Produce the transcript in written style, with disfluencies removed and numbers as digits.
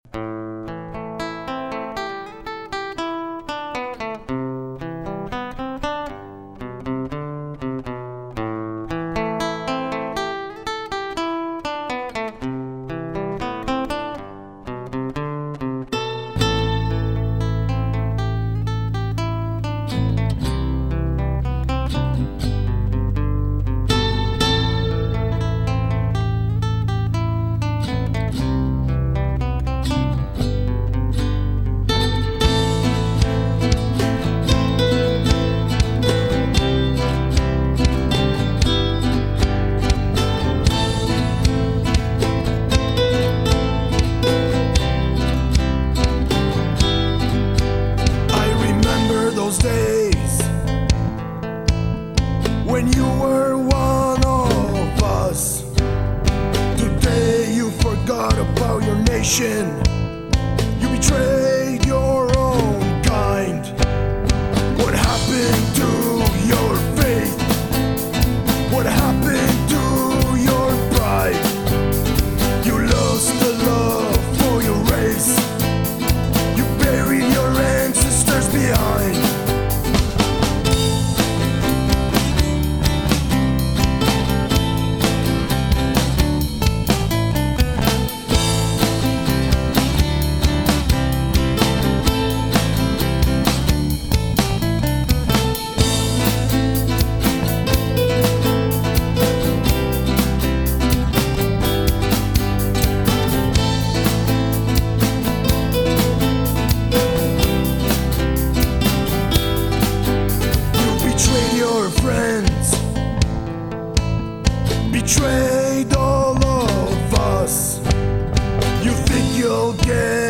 Days when you were one of us. Today you forgot about your nation. You betrayed your own kind. What happened to your faith? What happened to your pride? You lost the love for your race. You buried your ancestors behind. Friends betrayed all of us. You think you'll get